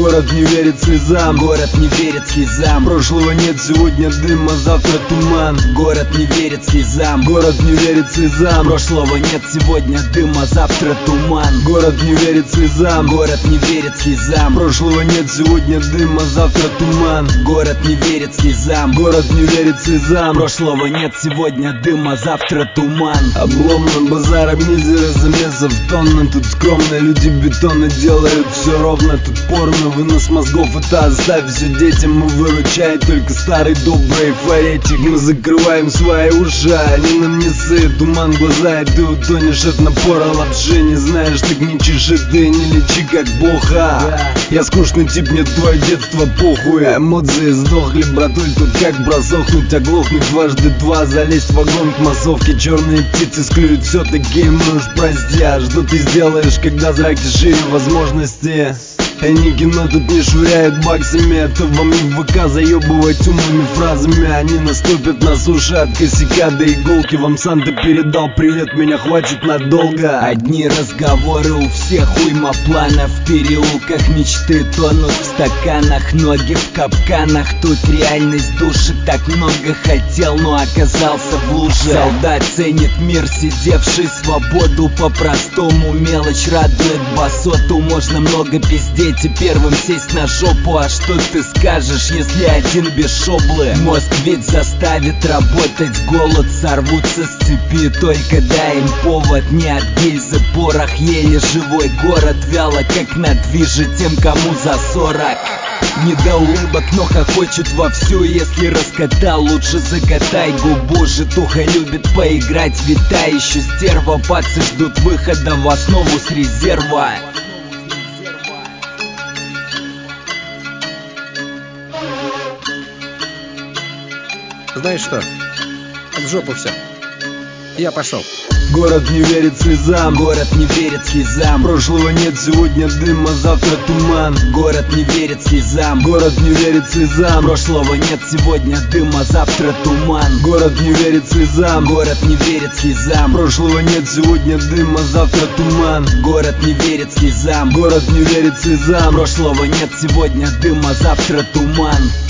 Город не верит слезам, город не верит слезам. Прошлого нет, сегодня дым, а завтра туман. Город не верит слезам, город не верит слезам. Прошлого нет, сегодня дым, а завтра туман. Город не верит слезам, город не верит слезам. Прошлого нет, сегодня дым, а завтра туман. Город не верит слезам, город не верит слезам. Прошлого нет, сегодня дым, а завтра туман. Обломно, базара, мизера, замесов тонны. Тут скромно, люди бетона делают все ровно. Тут порно, вынос мозгов, это оставь все детям. Мы выручает только старый добрый фаретик. Мы закрываем свои уши, они нам не сыт. Туман глаза, и ты утонешь от напора лапши. Не знаешь, так не чеши ты, не лечи как бога. Я скучный тип, мне твое детство похуй. Эмоции сдохли, братуль, тут как просохнуть, оглохнуть дважды два. Залезть в вагон к массовке, черные птицы склюют все-таки. Мы уж прости, а что ты сделаешь, когда зраки шире возможности? Они кино тут не швыряют баксами, это вам не в ВК заебывать умными фразами. Они наступят на суши от косяка до иголки. Вам Санта передал привет, меня хватит надолго. Одни разговоры у всех, уйма планов. В переулках мечты тонут в стаканах, ноги в капканах. Тут реальность душит, так много хотел, но оказался в луже. Солдат ценит мир, сидевший свободу. По-простому мелочь радует басоту. Можно много пиздеть и первым сесть на жопу. А что ты скажешь, если один без шоблы? Мозг ведь заставит работать, голод сорвутся с цепи. Только дай им повод, не от гильзы порох. Еле живой город, вяло как на движе тем, кому за 40. Не до улыбок, но хохочет вовсю. Если раскатал, лучше закатай губу. Житуха любит поиграть, витай. Еще стерва, пацы ждут выхода в основу с резерва. Знаешь что? В жопу все. Я пошел. Город не верит слезам, город не верит слезам. Прошлого нет, сегодня дым, а завтра туман. Город не верит слезам, город не верит слезам. Прошлого нет, сегодня дым, а завтра туман. Город не верит слезам, город не верит слезам. Прошлого нет, сегодня дым, а завтра туман. Город не верит слезам, город не верит слезам. Прошлого нет, сегодня дым, а завтра туман.